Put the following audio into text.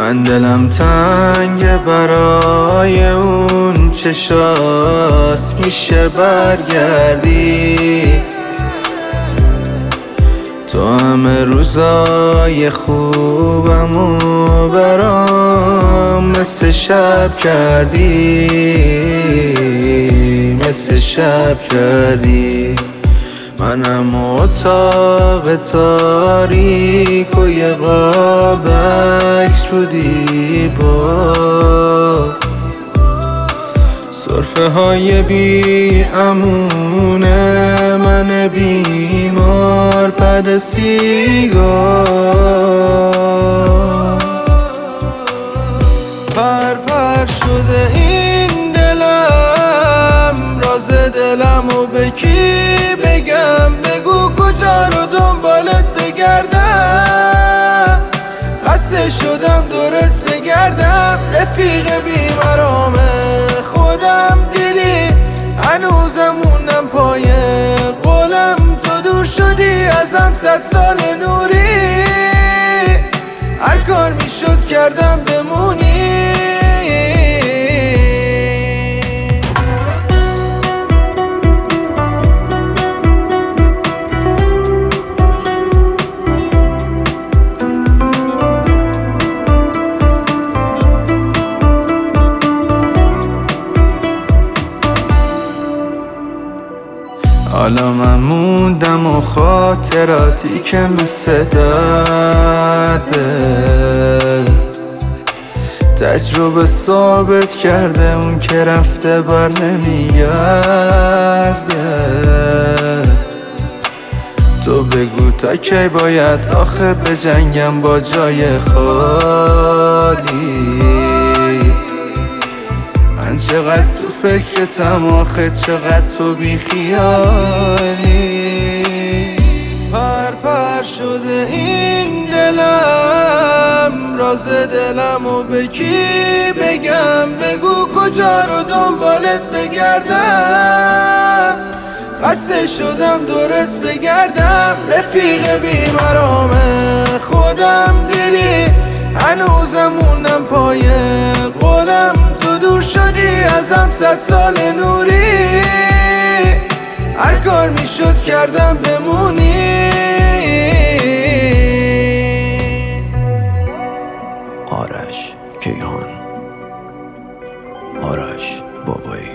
من دلم تنگه برای اون چشات، میشه برگردی؟ تو همه روزای خوبمو برام مثل شب کردی، مثل شب کردی. منم اتاق تاریک و یه قاب عکس رو دیوار، سرفه های بی امونه، من بیمار پد سیگار. پر پر شده این دلم، راز دلمو به کی بگم؟ بگو کجا رو دنبالت بگردم، خسته شدم دورت بگردم. رفیق بیمرام خودم دیدی، هنوزم موندم پای قولم. تو دور شدی ازم 100 سال نوری، هر کار میشد کردم بمونی. حالا من موندم و خاطراتی که مثل درده، تجربه ثابت کرده اون که رفته بر نمیگرده. تو بگو تا کی باید آخه بجنگم با جای خالیت؟ من چقدر تو فکرتم آخه، چقدر تو بی خیالی. پر پر شده این دلم، راز دلمو به کی بگم؟ بگو کجا رو دنبالت بگردم، خسته شدم دورت بگردم. رفیق بیمرام خودم دیدی، هنوزم موندم پای قولم. تو دور شدی ازم 100 سال نوری، هر کار میشد کردم بمونی. آرش کیهان، آرش بابایی.